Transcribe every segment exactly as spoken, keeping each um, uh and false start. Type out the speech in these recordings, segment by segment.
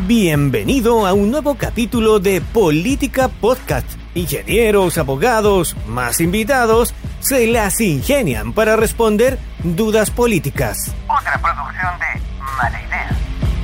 Bienvenido a un nuevo capítulo de Política Podcast. Ingenieros, abogados, más invitados, se las ingenian para responder dudas políticas. Otra producción de Mala Idea.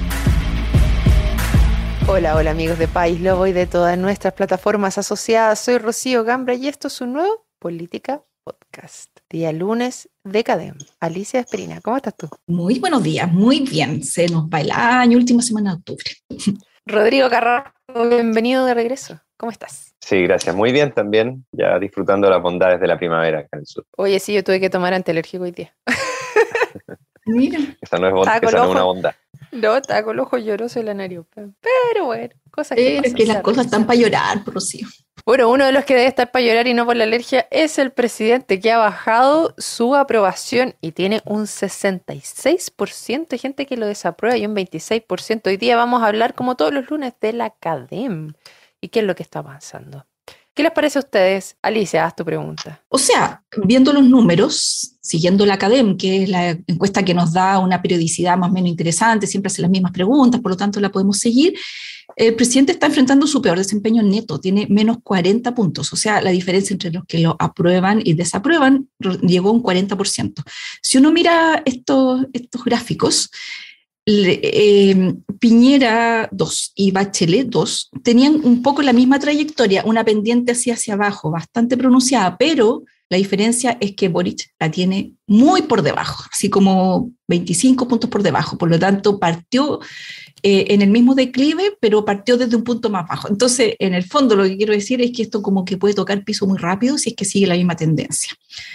Hola, hola amigos de País Lobo y de todas nuestras plataformas asociadas. Soy Rocío Gambra y esto es un nuevo Política Podcast. Día lunes de Cadem. Alicia Esperina, ¿cómo estás tú? Muy buenos días, muy bien. Se nos va el año, última semana de octubre. Rodrigo Carrasco, bienvenido de regreso. ¿Cómo estás? Sí, gracias. Muy bien también, ya disfrutando las bondades de la primavera acá en el sur. Oye, sí, yo tuve que tomar antialérgico hoy día. Mira. Esa no es, bond- esa no es una bondad. No, estaba con el ojo lloroso de la nariz. Pero bueno, cosas que Es pasan. que las cosas están para llorar, Rocío. Bueno, uno de los que debe estar para llorar y no por la alergia es el presidente, que ha bajado su aprobación y tiene un sesenta y seis por ciento de gente que lo desaprueba y un veintiséis por ciento. Hoy día vamos a hablar, como todos los lunes, de la Cadem y qué es lo que está avanzando. ¿Qué les parece a ustedes? Alicia, haz tu pregunta. O sea, viendo los números, siguiendo la Cadem, que es la encuesta que nos da una periodicidad más o menos interesante, siempre hace las mismas preguntas, por lo tanto la podemos seguir, el presidente está enfrentando su peor desempeño neto, tiene menos cuarenta puntos, o sea, la diferencia entre los que lo aprueban y desaprueban llegó a un cuarenta por ciento. Si uno mira estos, estos gráficos, Eh, Piñera dos y Bachelet dos tenían un poco la misma trayectoria, una pendiente así hacia abajo, bastante pronunciada, pero la diferencia es que Boric la tiene muy por debajo, así como veinticinco puntos por debajo, por lo tanto partió eh, en el mismo declive, pero partió desde un punto más bajo. Entonces, en el fondo lo que quiero decir es que esto como que puede tocar piso muy rápido si es que sigue la misma tendencia.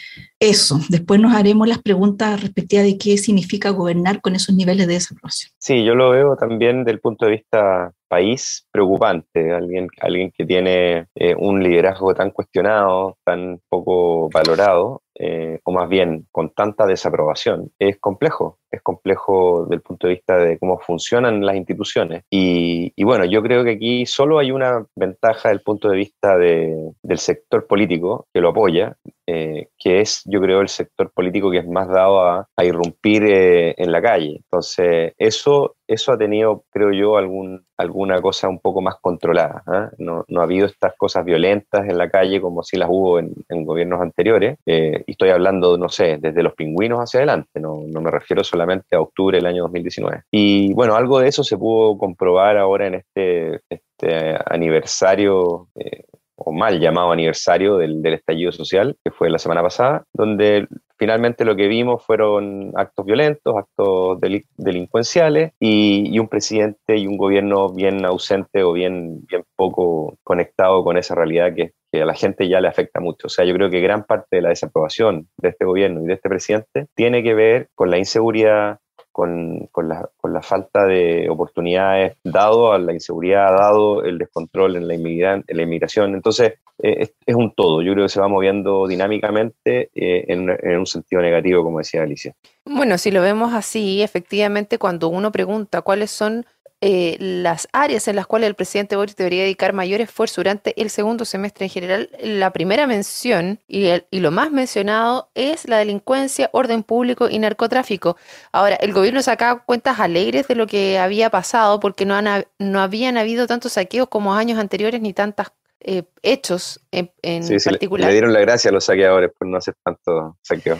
Eso, después nos haremos las preguntas respectivas de qué significa gobernar con esos niveles de desaprobación. Sí, yo lo veo también desde el punto de vista país preocupante. Alguien, alguien que tiene eh, un liderazgo tan cuestionado, tan poco valorado, eh, o más bien con tanta desaprobación, es complejo. Es complejo desde el punto de vista de cómo funcionan las instituciones. Y, y bueno, yo creo que aquí solo hay una ventaja desde el punto de vista de, del sector político que lo apoya, eh, que es, yo creo, el sector político que es más dado a, a irrumpir eh, en la calle. Entonces, eso, eso ha tenido, creo yo, algún, alguna cosa un poco más controlada, ¿eh? No, no ha habido estas cosas violentas en la calle como sí las hubo en, en gobiernos anteriores. Eh, y estoy hablando, no sé, desde los pingüinos hacia adelante, no, no me refiero solamente a octubre del año dos mil diecinueve. Y bueno, algo de eso se pudo comprobar ahora en este, este aniversario, eh, o mal llamado aniversario del, del estallido social, que fue la semana pasada, donde finalmente lo que vimos fueron actos violentos, actos delin- delincuenciales y, y un presidente y un gobierno bien ausente o bien, bien poco conectado con esa realidad que, que a la gente ya le afecta mucho. O sea, yo creo que gran parte de la desaprobación de este gobierno y de este presidente tiene que ver con la inseguridad, Con, con, la, con la falta de oportunidades, dado a la inseguridad, dado el descontrol en la, inmigran, en la inmigración. Entonces, eh, es, es un todo. Yo creo que se va moviendo dinámicamente eh, en, en un sentido negativo, como decía Alicia. Bueno, si lo vemos así, efectivamente, cuando uno pregunta cuáles son eh, las áreas en las cuales el presidente Boric debería dedicar mayor esfuerzo durante el segundo semestre en general, la primera mención y, el, y lo más mencionado es la delincuencia, orden público y narcotráfico. Ahora, el gobierno sacaba cuentas alegres de lo que había pasado porque no, han, no habían habido tantos saqueos como años anteriores ni tantos eh, hechos en, en sí, sí, particular. Le, le dieron la gracia a los saqueadores por no hacer tanto saqueo.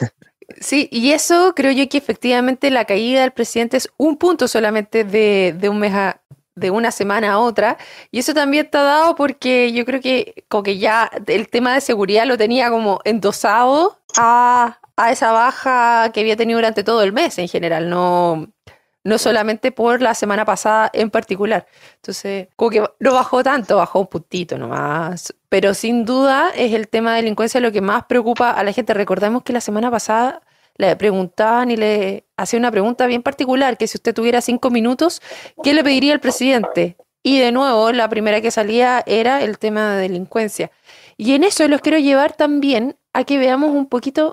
Sí, y eso creo yo que efectivamente la caída del presidente es un punto solamente de, de un mes a, de una semana a otra, y eso también está dado porque yo creo que como que ya el tema de seguridad lo tenía como endosado a, a esa baja que había tenido durante todo el mes en general, no, no solamente por la semana pasada en particular. Entonces, como que no bajó tanto, bajó un puntito nomás. Pero sin duda es el tema de delincuencia lo que más preocupa a la gente. Recordemos que la semana pasada le preguntaban y le hacía una pregunta bien particular, que si usted tuviera cinco minutos, ¿qué le pediría al presidente? Y de nuevo, la primera que salía era el tema de delincuencia. Y en eso los quiero llevar también a que veamos un poquito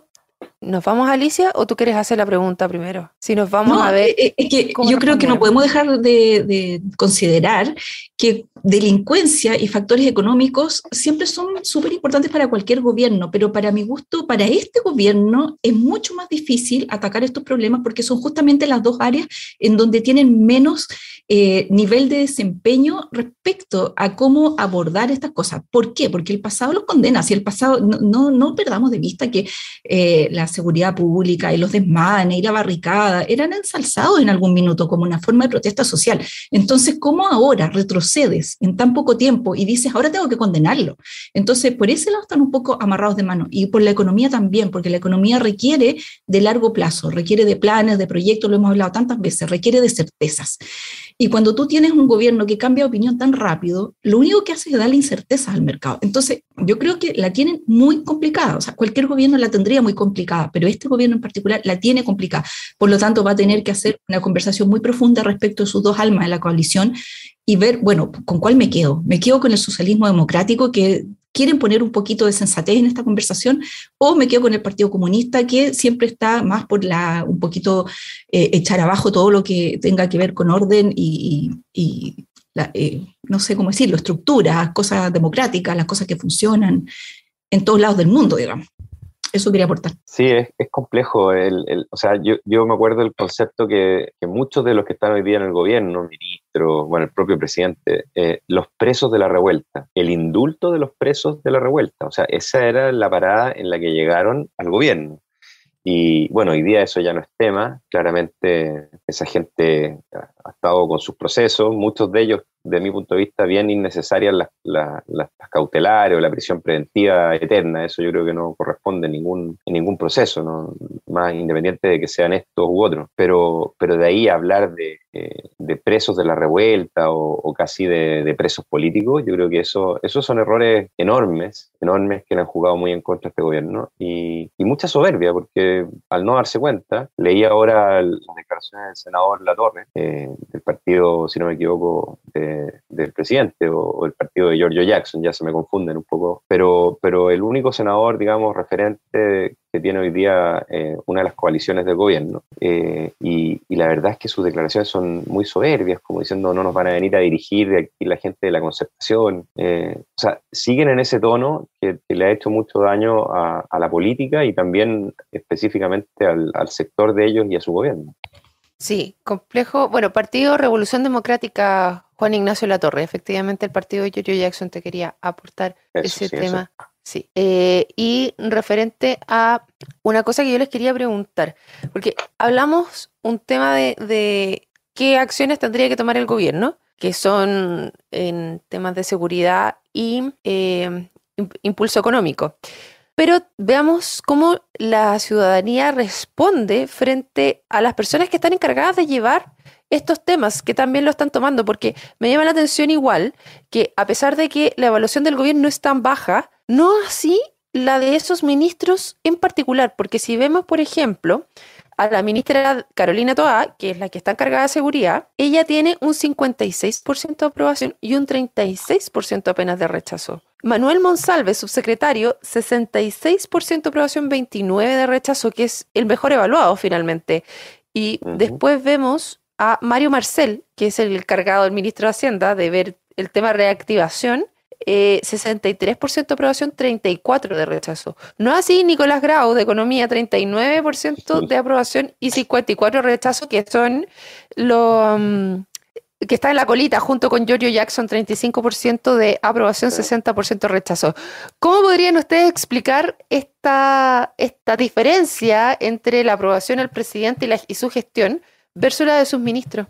¿Nos vamos, Alicia, o tú quieres hacer la pregunta primero? Si nos vamos no, a ver. Es que yo creo que no podemos dejar de, de considerar que delincuencia y factores económicos siempre son súper importantes para cualquier gobierno, pero para mi gusto, para este gobierno es mucho más difícil atacar estos problemas porque son justamente las dos áreas en donde tienen menos eh, nivel de desempeño respecto a cómo abordar estas cosas. ¿Por qué? Porque el pasado los condena. Si el pasado, no, no, no perdamos de vista que eh, la seguridad pública y los desmanes y la barricada eran ensalzados en algún minuto como una forma de protesta social. Entonces, ¿cómo ahora retrocedes en tan poco tiempo y dices, ahora tengo que condenarlo? Entonces, por ese lado están un poco amarrados de mano. Y por la economía también, porque la economía requiere de largo plazo, requiere de planes, de proyectos, lo hemos hablado tantas veces, requiere de certezas. Y cuando tú tienes un gobierno que cambia de opinión tan rápido, lo único que hace es darle incertezas al mercado. Entonces, yo creo que la tienen muy complicada. O sea, cualquier gobierno la tendría muy complicada, pero este gobierno en particular la tiene complicada. Por lo tanto, va a tener que hacer una conversación muy profunda respecto de sus dos almas de la coalición y ver, bueno, ¿con cuál me quedo? ¿Me quedo con el socialismo democrático que quieren poner un poquito de sensatez en esta conversación, o me quedo con el Partido Comunista que siempre está más por la, un poquito eh, echar abajo todo lo que tenga que ver con orden y, y, y la, eh, no sé cómo decirlo, estructuras, cosas democráticas, las cosas que funcionan en todos lados del mundo, digamos. Eso quería aportar. Sí, es, es complejo. El, el, o sea, yo, yo me acuerdo del concepto que, que muchos de los que están hoy día en el gobierno, ministros, bueno, el propio presidente, eh, los presos de la revuelta, el indulto de los presos de la revuelta. O sea, esa era la parada en la que llegaron al gobierno. Y bueno, hoy día eso ya no es tema. Claramente esa gente ha estado con sus procesos, muchos de ellos, de mi punto de vista, bien innecesarias las, las, las cautelares o la prisión preventiva eterna. Eso yo creo que no corresponde en ningún, en ningún proceso, ¿no? Más independiente de que sean estos u otros. Pero, pero de ahí a hablar de, eh, de presos de la revuelta o, o casi de, de presos políticos, yo creo que eso, esos son errores enormes, enormes que le han jugado muy en contra a este gobierno y, y mucha soberbia, porque al no darse cuenta, leí ahora las declaraciones del senador Latorre, eh, del partido, si no me equivoco, de del presidente o, o el partido de Giorgio Jackson, ya se me confunden un poco, pero, pero el único senador, digamos, referente que tiene hoy día eh, una de las coaliciones del gobierno, eh, y, y la verdad es que sus declaraciones son muy soberbias, como diciendo no nos van a venir a dirigir de aquí la gente de la concertación, eh, o sea, siguen en ese tono que, que le ha hecho mucho daño a, a la política y también específicamente al, al sector de ellos y a su gobierno. Sí, complejo. Bueno, Partido Revolución Democrática, Juan Ignacio Latorre, efectivamente el partido de Giorgio Jackson te quería aportar eso, ese sí, tema. Eso. Sí, eh, y referente a una cosa que yo les quería preguntar, porque hablamos un tema de, de qué acciones tendría que tomar el gobierno, que son en temas de seguridad y eh, impulso económico. Pero veamos cómo la ciudadanía responde frente a las personas que están encargadas de llevar estos temas, que también lo están tomando, porque me llama la atención igual que a pesar de que la evaluación del gobierno es tan baja, no así la de esos ministros en particular, porque si vemos, por ejemplo, a la ministra Carolina Toá, que es la que está encargada de seguridad, ella tiene un cincuenta y seis por ciento de aprobación y un treinta y seis por ciento apenas de rechazo. Manuel Monsalve, subsecretario, sesenta y seis por ciento de aprobación, veintinueve por ciento de rechazo, que es el mejor evaluado finalmente. Y uh-huh. Después vemos a Mario Marcel, que es el encargado del ministro de Hacienda de ver el tema de reactivación, eh, sesenta y tres por ciento de aprobación, treinta y cuatro por ciento de rechazo. No así Nicolás Grau, de Economía, treinta y nueve por ciento de aprobación y cincuenta y cuatro por ciento de rechazo, que son los... Um, que está en la colita junto con Giorgio Jackson, treinta y cinco por ciento de aprobación, sesenta por ciento de rechazo. ¿Cómo podrían ustedes explicar esta, esta diferencia entre la aprobación del presidente y, la, y su gestión versus la de sus ministros?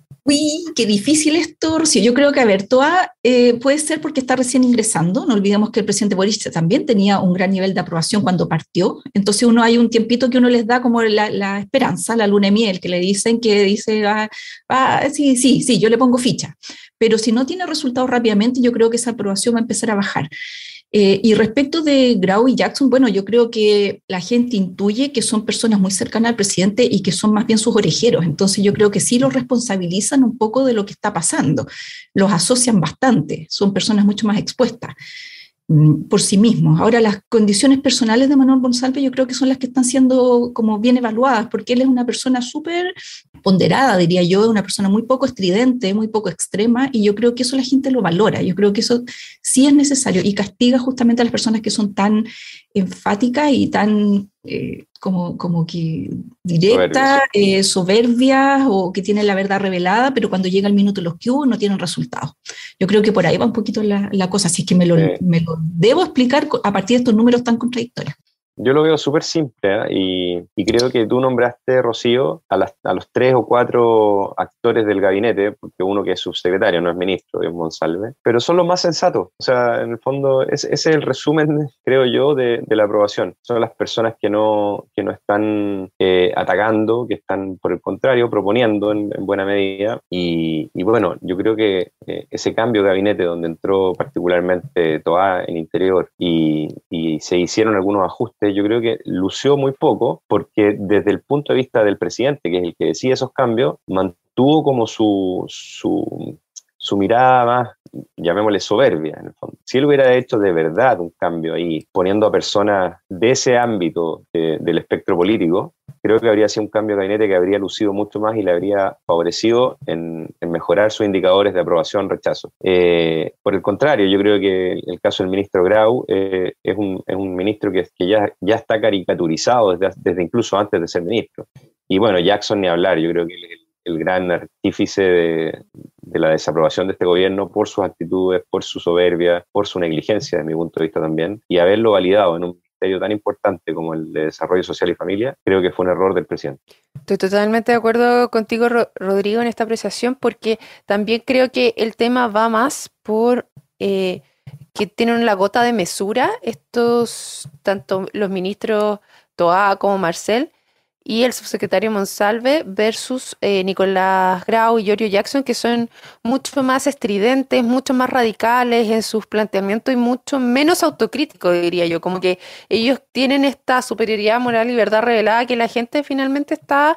Uy, qué difícil esto, Rocío. Yo creo que, a ver, Toá eh, puede ser porque está recién ingresando. No olvidemos que el presidente Boric también tenía un gran nivel de aprobación cuando partió. Entonces uno hay un tiempito que uno les da como la, la esperanza, la luna de miel, que le dicen que dice, ah, ah, sí, sí, sí, yo le pongo ficha. Pero si no tiene resultados rápidamente, yo creo que esa aprobación va a empezar a bajar. Eh, y respecto de Grau y Jackson, bueno, yo creo que la gente intuye que son personas muy cercanas al presidente y que son más bien sus orejeros. Entonces yo creo que sí los responsabilizan un poco de lo que está pasando. Los asocian bastante, son personas mucho más expuestas. por sí mismos. Ahora, las condiciones personales de Manuel Monsalve yo creo que son las que están siendo como bien evaluadas, porque él es una persona súper ponderada, diría yo, una persona muy poco estridente, muy poco extrema, y yo creo que eso la gente lo valora. Yo creo que eso sí es necesario y castiga justamente a las personas que son tan enfáticas y tan eh, como, como que directas, eh, soberbias, o que tienen la verdad revelada, pero cuando llega el minuto de los que hubo no tienen resultados. Yo creo que por ahí va un poquito la, la cosa, así es que me lo, sí. me lo debo explicar a partir de estos números tan contradictorios. Yo lo veo súper simple, ¿eh? y, y creo que tú nombraste, Rocío, a, las, a los tres o cuatro actores del gabinete, porque uno que es subsecretario, no es ministro, es Monsalve, pero son los más sensatos. O sea, en el fondo, ese es el resumen, creo yo, de, de la aprobación. Son las personas que no, que no están eh, atacando, que están, por el contrario, proponiendo en, en buena medida. Y, y bueno, yo creo que eh, ese cambio de gabinete, donde entró particularmente Toá en Interior y, y se hicieron algunos ajustes, yo creo que lució muy poco, porque desde el punto de vista del presidente, que es el que decide esos cambios, mantuvo como su, su, su mirada más, llamémosle soberbia, en el fondo. Si él hubiera hecho de verdad un cambio ahí, poniendo a personas de ese ámbito de, del espectro político, creo que habría sido un cambio de gabinete que habría lucido mucho más y le habría favorecido en, en mejorar sus indicadores de aprobación, rechazo. Eh, por el contrario, yo creo que el caso del ministro Grau eh, es, un, es un ministro que, que ya, ya está caricaturizado desde, desde incluso antes de ser ministro. Y bueno, Jackson ni hablar, yo creo que el, el gran artífice de, de la desaprobación de este gobierno por sus actitudes, por su soberbia, por su negligencia, desde mi punto de vista también, y haberlo validado en un ministerio tan importante como el de Desarrollo Social y Familia, creo que fue un error del presidente. Estoy totalmente de acuerdo contigo, Rodrigo, en esta apreciación, porque también creo que el tema va más por eh, que tienen la gota de mesura estos, tanto los ministros Toá como Marcel, y el subsecretario Monsalve versus eh, Nicolás Grau y Giorgio Jackson, que son mucho más estridentes, mucho más radicales en sus planteamientos y mucho menos autocríticos, diría yo. Como que ellos tienen esta superioridad moral y verdad revelada que la gente finalmente está,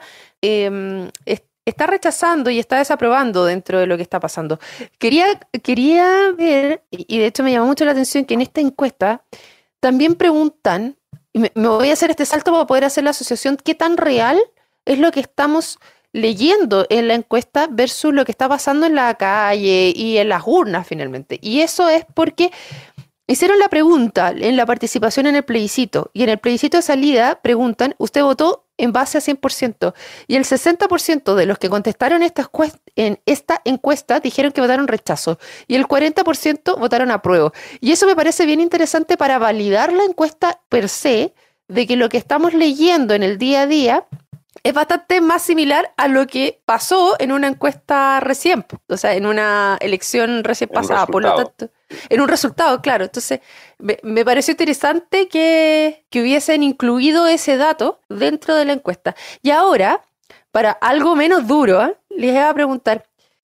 eh, está rechazando y está desaprobando dentro de lo que está pasando. Quería, quería ver, y de hecho me llamó mucho la atención, que en esta encuesta también preguntan, me voy a hacer este salto para poder hacer la asociación, ¿qué tan real es lo que estamos leyendo en la encuesta versus lo que está pasando en la calle y en las urnas finalmente? Y eso es porque hicieron la pregunta en la participación en el plebiscito, y en el plebiscito de salida preguntan, ¿usted votó en base a cien por ciento? Y el sesenta por ciento de los que contestaron esta en esta encuesta dijeron que votaron rechazo, y el cuarenta por ciento votaron apruebo. Y eso me parece bien interesante para validar la encuesta per se, de que lo que estamos leyendo en el día a día es bastante más similar a lo que pasó en una encuesta recién, o sea, en una elección recién pasada, por lo tanto, en un resultado, claro. Entonces, me, me pareció interesante que, que hubiesen incluido ese dato dentro de la encuesta. Y ahora, para algo menos duro, ¿eh? les voy a preguntar,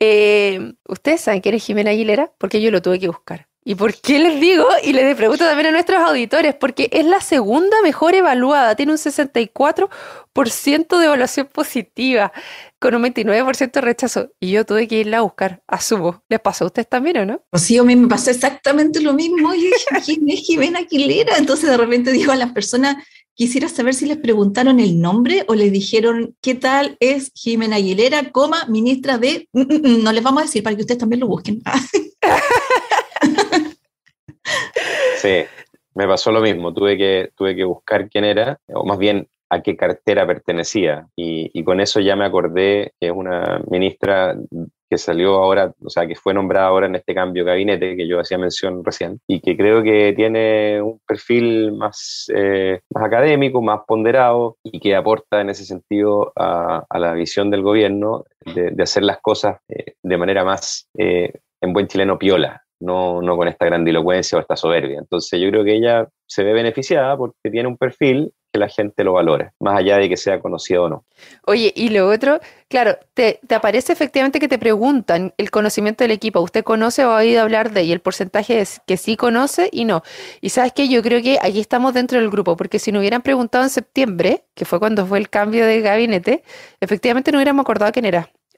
eh, ¿ustedes saben quién es Jimena Aguilera? Porque yo lo tuve que buscar. ¿Y por qué les digo? Y les pregunto también a nuestros auditores, porque es la segunda mejor evaluada, tiene un sesenta y cuatro por ciento de evaluación positiva, con un veintinueve por ciento de rechazo, y yo tuve que irla a buscar, asumo. ¿Les pasó a ustedes también o no? Sí, a mí me pasó exactamente lo mismo, yo dije, ¿quién es Jimena Aguilera? Entonces de repente digo a las personas, quisiera saber si les preguntaron el nombre o les dijeron, ¿qué tal es Jimena Aguilera, coma, ministra de...? No les vamos a decir para que ustedes también lo busquen. Sí, me pasó lo mismo, tuve que, tuve que buscar quién era, o más bien a qué cartera pertenecía, y, y con eso ya me acordé que es una ministra que salió ahora, o sea, que fue nombrada ahora en este cambio de gabinete que yo hacía mención recién, y que creo que tiene un perfil más, eh, más académico, más ponderado, y que aporta en ese sentido a, a la visión del gobierno de, de hacer las cosas eh, de manera más, eh, en buen chileno, piola. No, no con esta grandilocuencia o esta soberbia. Entonces yo creo que ella se ve beneficiada porque tiene un perfil que la gente lo valora, más allá de que sea conocido o no. Oye, y lo otro, claro, te, te aparece efectivamente que te preguntan el conocimiento del equipo. ¿Usted conoce o ha oído hablar de? Y el porcentaje es que sí conoce y no. Y ¿sabes qué? Yo creo que aquí estamos dentro del grupo, porque si nos hubieran preguntado en septiembre, que fue cuando fue el cambio de gabinete, efectivamente no hubiéramos acordado quién era.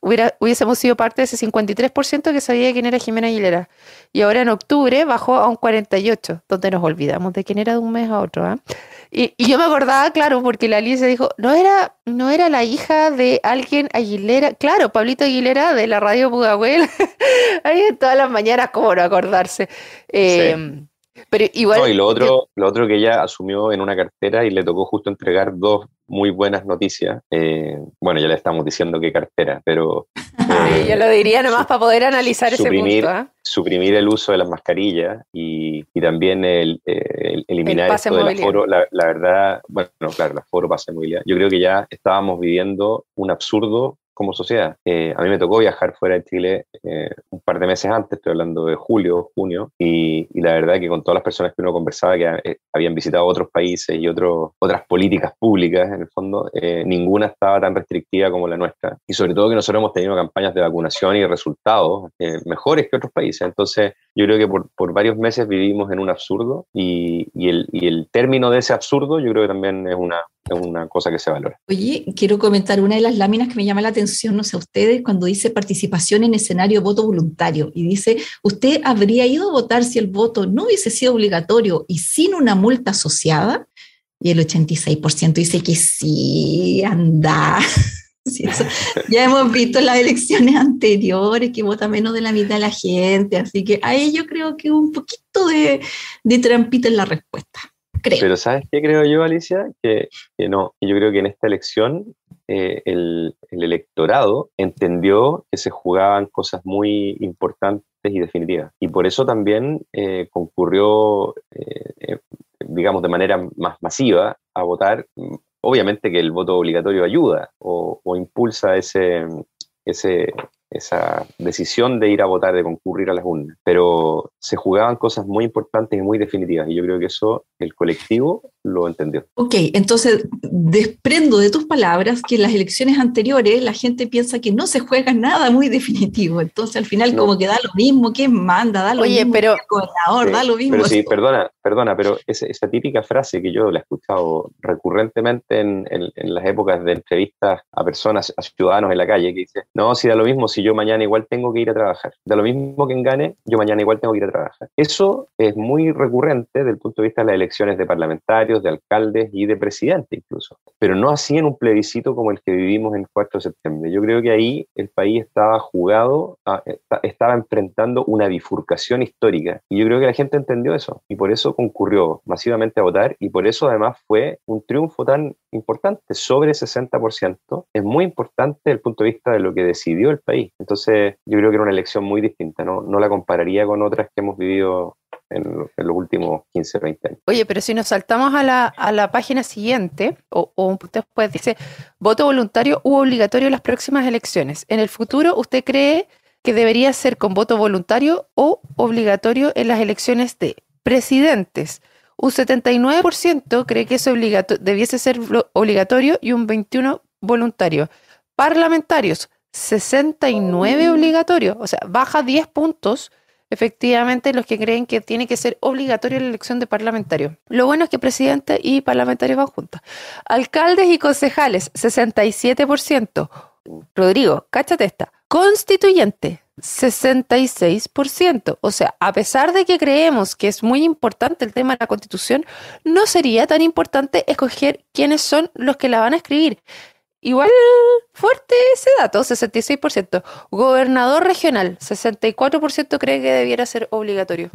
hubiera, hubiésemos sido parte de ese cincuenta y tres por ciento que sabía quién era Jimena Aguilera. Y ahora en octubre bajó a un cuarenta y ocho por ciento, donde nos olvidamos de quién era de un mes a otro. ¿eh? Y, y yo me acordaba, claro, porque la Alicia dijo, no era, no era la hija de alguien Aguilera. Claro, Pablito Aguilera de la radio Pudahuel. Ahí todas las mañanas, cómo no acordarse. Eh, sí. Pero igual, no, y lo otro, yo, lo otro que ella asumió en una cartera y le tocó justo entregar dos muy buenas noticias. Eh, bueno, ya le estamos diciendo qué cartera, pero... Eh, yo lo diría nomás su, para poder analizar suprimir, ese punto. ¿eh? Suprimir el uso de las mascarillas y, y también el, el eliminar el esto del aforo. La, la verdad, bueno, no, claro, el aforo, pase de movilidad. Yo creo que ya estábamos viviendo un absurdo como sociedad. Eh, a mí me tocó viajar fuera de Chile eh, un par de meses antes, estoy hablando de julio, junio, y, y la verdad que con todas las personas que uno conversaba que eh, habían visitado otros países y otros, otras políticas públicas, en el fondo, eh, ninguna estaba tan restrictiva como la nuestra. Y sobre todo que nosotros hemos tenido campañas de vacunación y resultados eh, mejores que otros países. Entonces, yo creo que por, por varios meses vivimos en un absurdo y, y, el, y el término de ese absurdo yo creo que también es una, es una cosa que se valora. Oye, quiero comentar una de las láminas que me llama la atención, no sé a ustedes, cuando dice participación en escenario voto voluntario y dice, ¿usted habría ido a votar si el voto no hubiese sido obligatorio y sin una multa asociada? Y el ochenta y seis por ciento dice que sí, anda. Sí, eso. Ya hemos visto en las elecciones anteriores que vota menos de la mitad de la gente, así que ahí yo creo que un poquito de, de trampita en la respuesta. Creo. Pero ¿sabes qué creo yo, Alicia? Que, que no, yo creo que en esta elección eh, el, el electorado entendió que se jugaban cosas muy importantes y definitivas. Y por eso también eh, concurrió, eh, eh, digamos, de manera más masiva a votar. Obviamente que el voto obligatorio ayuda o, o impulsa ese, ese, esa decisión de ir a votar, de concurrir a las urnas, pero se jugaban cosas muy importantes y muy definitivas, y yo creo que eso el colectivo lo entendió. Ok, entonces desprendo de tus palabras que en las elecciones anteriores la gente piensa que no se juega nada muy definitivo, entonces al final no. como que da lo mismo, ¿quién manda? Da lo Oye, mismo pero, que el gobernador, sí, da lo mismo. Pero sí, perdona, perdona, pero esa, esa típica frase que yo la he escuchado recurrentemente en, en, en las épocas de entrevistas a personas, a ciudadanos en la calle, que dice, no, si da lo mismo, si yo mañana igual tengo que ir a trabajar, da lo mismo quien gane, yo mañana igual tengo que ir a trabajar. Eso es muy recurrente desde el punto de vista de las elecciones de parlamentarios, de alcaldes y de presidente incluso, pero no así en un plebiscito como el que vivimos el cuatro de septiembre. Yo creo que ahí el país estaba jugado, a, estaba enfrentando una bifurcación histórica, y yo creo que la gente entendió eso, y por eso concurrió masivamente a votar, y por eso además fue un triunfo tan importante, sobre sesenta por ciento, es muy importante desde el punto de vista de lo que decidió el país. Entonces yo creo que era una elección muy distinta, no, no la compararía con otras que hemos vivido en, en los últimos quince, veinte años. Oye, pero si nos saltamos a la, a la página siguiente, o, o un punto después, dice, voto voluntario u obligatorio en las próximas elecciones. En el futuro, ¿usted cree que debería ser con voto voluntario o obligatorio en las elecciones de presidentes? Un setenta y nueve por ciento cree que eso obligato- debiese ser obligatorio y un veintiuno por ciento voluntario. Parlamentarios, sesenta y nueve obligatorio, o sea, baja diez puntos efectivamente los que creen que tiene que ser obligatorio la elección de parlamentarios. Lo bueno es que presidente y parlamentarios van juntos. Alcaldes y concejales, sesenta y siete por ciento. Rodrigo, cáchate esta. Constituyente, sesenta y seis por ciento. O sea, a pesar de que creemos que es muy importante el tema de la Constitución, no sería tan importante escoger quiénes son los que la van a escribir. Igual fuerte ese dato, sesenta y seis por ciento. Gobernador regional, sesenta y cuatro por ciento cree que debiera ser obligatorio.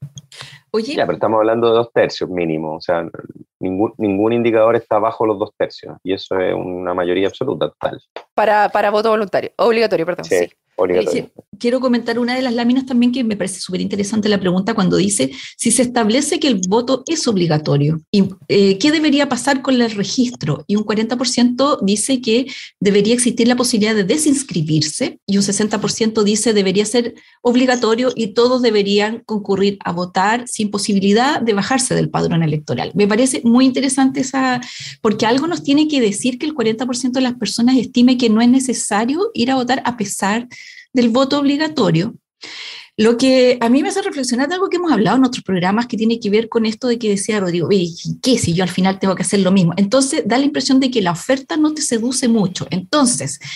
Oye, ya, pero estamos hablando de dos tercios mínimo, o sea, ningún, ningún indicador está bajo los dos tercios, y eso es una mayoría absoluta total. Para, para voto voluntario, obligatorio, perdón. Sí. sí. Obligatorio. Eh, quiero comentar una de las láminas también que me parece súper interesante la pregunta cuando dice si se establece que el voto es obligatorio, y, eh, ¿qué debería pasar con el registro? Y un cuarenta por ciento dice que debería existir la posibilidad de desinscribirse, y un sesenta por ciento dice debería ser obligatorio y todos deberían concurrir a votar sin posibilidad de bajarse del padrón electoral. Me parece muy interesante esa, porque algo nos tiene que decir que el cuarenta por ciento de las personas estime que no es necesario ir a votar a pesar del voto obligatorio. Lo que a mí me hace reflexionar de algo que hemos hablado en otros programas que tiene que ver con esto de que decía Rodrigo, ¿qué si yo al final tengo que hacer lo mismo? Entonces da la impresión de que la oferta no te seduce mucho. Entonces,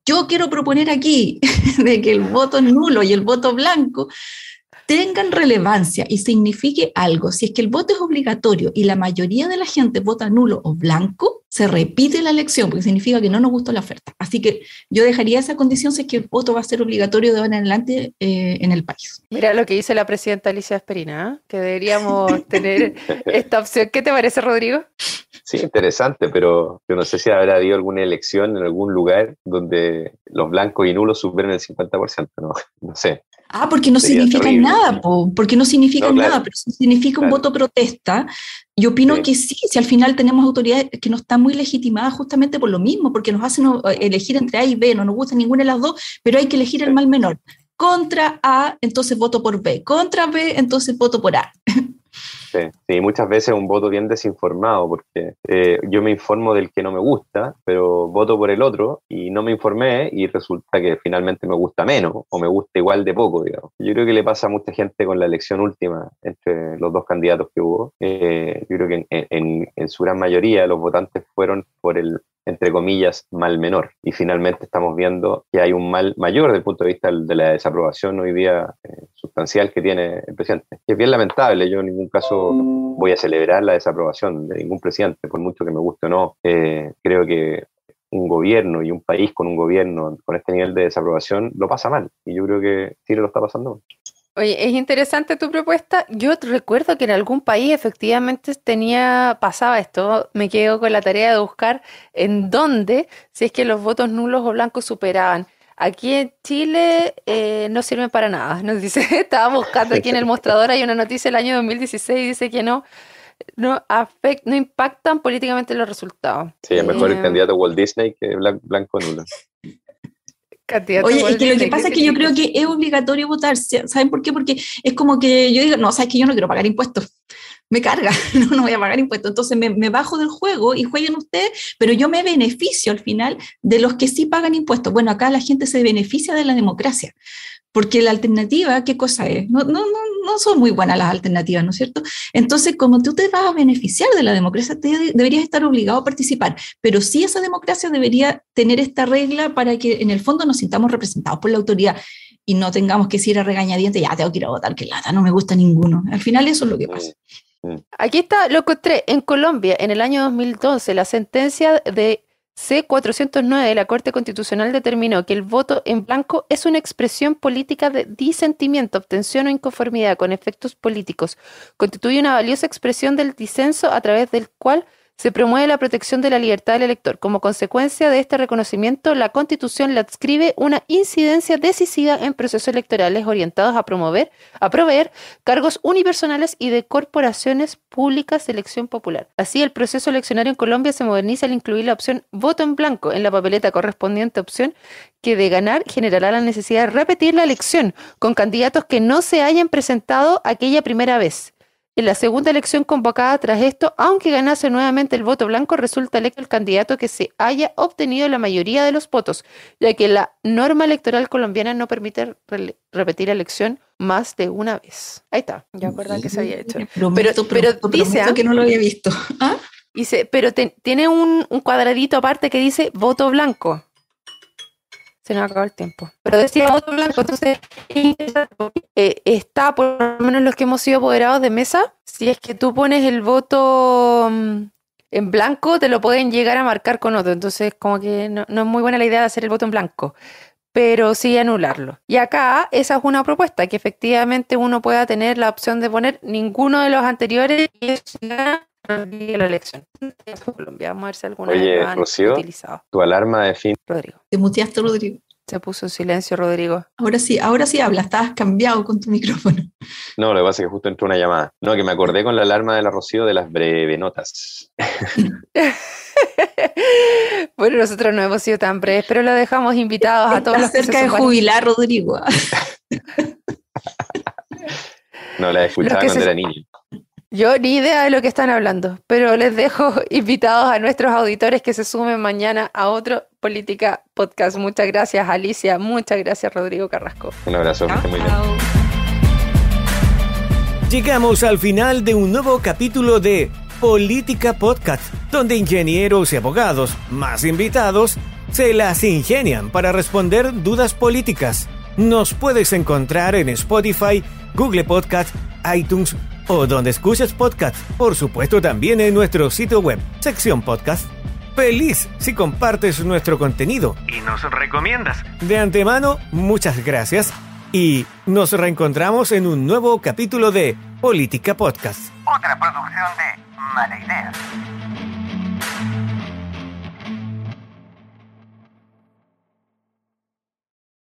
yo quiero proponer aquí de que el voto nulo y el voto blanco tengan relevancia y signifique algo. Si es que el voto es obligatorio y la mayoría de la gente vota nulo o blanco, se repite la elección, porque significa que no nos gustó la oferta. Así que yo dejaría esa condición si es que el voto va a ser obligatorio de ahora en adelante eh, en el país. Mira lo que dice la presidenta Alicia Esperina, ¿eh? Que deberíamos tener esta opción. ¿Qué te parece, Rodrigo? Sí, interesante, pero yo no sé si habrá habido alguna elección en algún lugar donde los blancos y nulos superen el cincuenta por ciento, no, no sé. Ah, porque no Sería significan terrible. nada, po, porque no significan No, claro. nada, pero si significa un Claro. voto protesta. Yo opino Sí. que sí, si al final tenemos autoridades que no están muy legitimadas justamente por lo mismo, porque nos hacen eh, elegir entre A y B, no nos gusta ninguna de las dos, pero hay que elegir el Sí. mal menor. Contra A, entonces voto por B. Contra B, entonces voto por A. Sí, sí, muchas veces un voto bien desinformado, porque eh, yo me informo del que no me gusta, pero voto por el otro y no me informé y resulta que finalmente me gusta menos o me gusta igual de poco, digamos. Yo creo que le pasa a mucha gente con la elección última entre los dos candidatos que hubo. Eh, yo creo que en, en, en su gran mayoría los votantes fueron por el, entre comillas, mal menor. Y finalmente estamos viendo que hay un mal mayor desde el punto de vista de la desaprobación hoy día eh, sustancial que tiene el presidente. Es bien lamentable, yo en ningún caso voy a celebrar la desaprobación de ningún presidente, por mucho que me guste o no. Eh, creo que un gobierno y un país con un gobierno con este nivel de desaprobación lo pasa mal. Y yo creo que Chile lo está pasando mal. Oye, es interesante tu propuesta. Yo recuerdo que en algún país efectivamente tenía, pasaba esto. Me quedo con la tarea de buscar en dónde, si es que los votos nulos o blancos superaban. Aquí en Chile eh, no sirven para nada. Nos dice, estaba buscando aquí en el mostrador, hay una noticia del año dos mil dieciséis, dice que no, no, afect, no impactan políticamente los resultados. Sí, es mejor Eh, el candidato Walt Disney que blan- blanco nulo. candidato Oye, y Walt que lo que Disney, pasa ¿qué es que yo creo significa? que es obligatorio votar. ¿Saben por qué? Porque es como que yo digo, no, sabes que yo no quiero pagar impuestos. Me carga, no, no voy a pagar impuestos. Entonces me, me bajo del juego y jueguen ustedes, pero yo me beneficio al final de los que sí pagan impuestos. Bueno, acá la gente se beneficia de la democracia, porque la alternativa, ¿qué cosa es? No, no, no, no son muy buenas las alternativas, ¿no es cierto? Entonces, como tú te vas a beneficiar de la democracia, te deberías estar obligado a participar, pero sí esa democracia debería tener esta regla para que en el fondo nos sintamos representados por la autoridad y no tengamos que decir a regañadientes, ya tengo que ir a votar, que lata, no me gusta ninguno. Al final eso es lo que pasa. Aquí está, lo encontré. En Colombia, en el año dos mil doce, la sentencia de C cuatrocientos nueve de la Corte Constitucional determinó que el voto en blanco es una expresión política de disentimiento, obtención o inconformidad con efectos políticos. Constituye una valiosa expresión del disenso a través del cual se promueve la protección de la libertad del elector. Como consecuencia de este reconocimiento, la Constitución le adscribe una incidencia decisiva en procesos electorales orientados a promover, a proveer cargos unipersonales y de corporaciones públicas de elección popular. Así, el proceso eleccionario en Colombia se moderniza al incluir la opción voto en blanco en la papeleta correspondiente, opción que de ganar generará la necesidad de repetir la elección con candidatos que no se hayan presentado aquella primera vez. En la segunda elección convocada tras esto, aunque ganase nuevamente el voto blanco, resulta electo el candidato que se haya obtenido la mayoría de los votos, ya que la norma electoral colombiana no permite re- repetir la elección más de una vez. Ahí está, ya acuerdan que se había hecho. Prometo, Pero- prometo, pero dice, prometo ¿ah? que no lo había visto. ¿Ah? Dice, pero te- tiene un, un cuadradito aparte que dice voto blanco. Se nos acabó el tiempo. Pero decía voto blanco, entonces es interesante porque, eh, está, por lo menos los que hemos sido apoderados de mesa, si es que tú pones el voto mm, en blanco, te lo pueden llegar a marcar con otro. Entonces, como que no, no es muy buena la idea de hacer el voto en blanco, pero sí anularlo. Y acá esa es una propuesta, que efectivamente uno pueda tener la opción de poner ninguno de los anteriores y eso se gana la elección. Colombia, vamos a ver si alguna Oye, vez lo han Rocío. utilizado. Tu alarma de fin. Rodrigo. Te muteaste, Rodrigo. Se puso en silencio, Rodrigo. Ahora sí, ahora sí habla, estabas cambiado con tu micrófono. No, lo que pasa es que justo entró una llamada. No, que me acordé con la alarma de la Rocío de las brevenotas. Bueno, nosotros no hemos sido tan breves, pero lo dejamos invitados a todos Estás los que se cerca de sumaron. jubilar, Rodrigo. No, la escuchaba Lo que cuando se- era niño. Yo ni idea de lo que están hablando, pero les dejo invitados a nuestros auditores que se sumen mañana a otro Política Podcast. Muchas gracias, Alicia. Muchas gracias, Rodrigo Carrasco. Un abrazo, que esté muy bien. Chao. Llegamos al final de un nuevo capítulo de Política Podcast, donde ingenieros y abogados, más invitados, se las ingenian para responder dudas políticas. Nos puedes encontrar en Spotify, Google Podcast, iTunes o donde escuches podcast. Por supuesto también en nuestro sitio web, sección podcast. Feliz si compartes nuestro contenido y nos recomiendas. De antemano, muchas gracias y nos reencontramos en un nuevo capítulo de Política Podcast. Otra producción de Mala Idea.